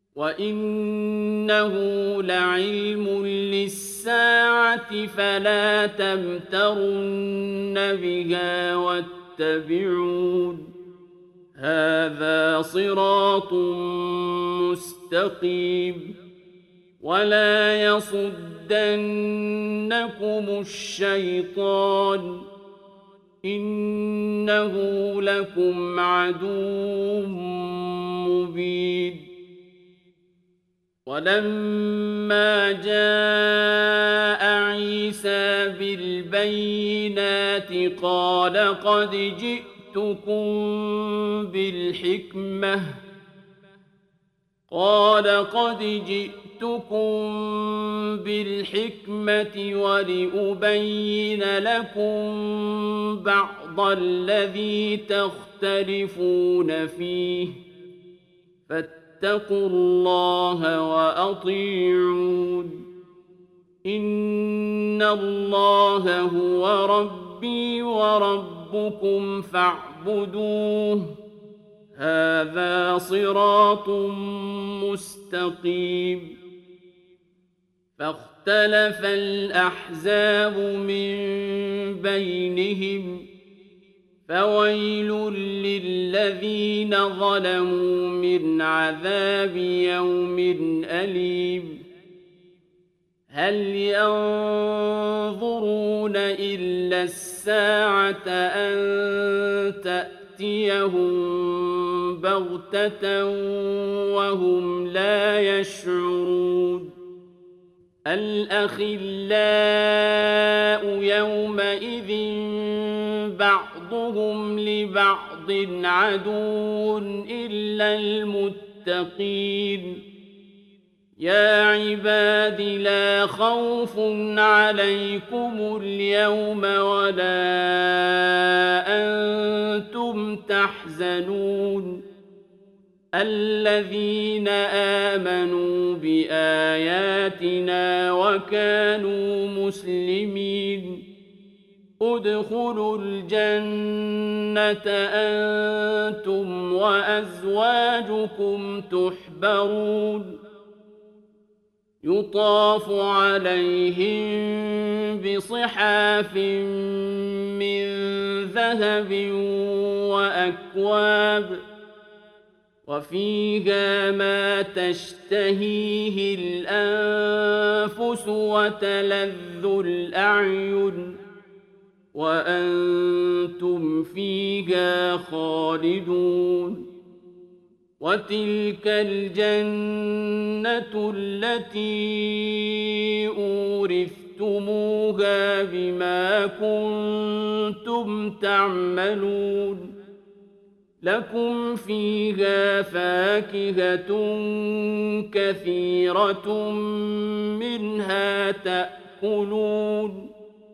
وإنه لعلم للساعة فلا تمترن بها واتبعون هذا صراط مستقيم ولا يصدنكم الشيطان إنه لكم عدو مبين ولما جاء عيسى بالبينات قال قد جئتكم بالحكمة ولأبين لكم بعض الذي تختلفون فيه فاتقوا الله وأطيعون إن الله هو ربي وربكم فاعبدوه هذا صراط مستقيم فاختلف الأحزاب من بينهم فويل للذين ظلموا من عذاب يوم أليم هل ينظرون إلا الساعة أن تأتيهم بغتة وهم لا يشعرون الأخلاء يومئذ بعضهم لبعض عدو إلا المتقين يا عباد لا خوف عليكم اليوم ولا أنتم تحزنون الذين آمنوا بآياتنا وكانوا مسلمين ادخلوا الجنة أنتم وأزواجكم تحبرون يطاف عليهم بصحاف من ذهب وأكواب وفيها ما تشتهيه الأنفس وتلذ الأعين وأنتم فيها خالدون وتلك الجنة التي أورثتموها بما كنتم تعملون لكم فيها فاكهة كثيرة منها تأكلون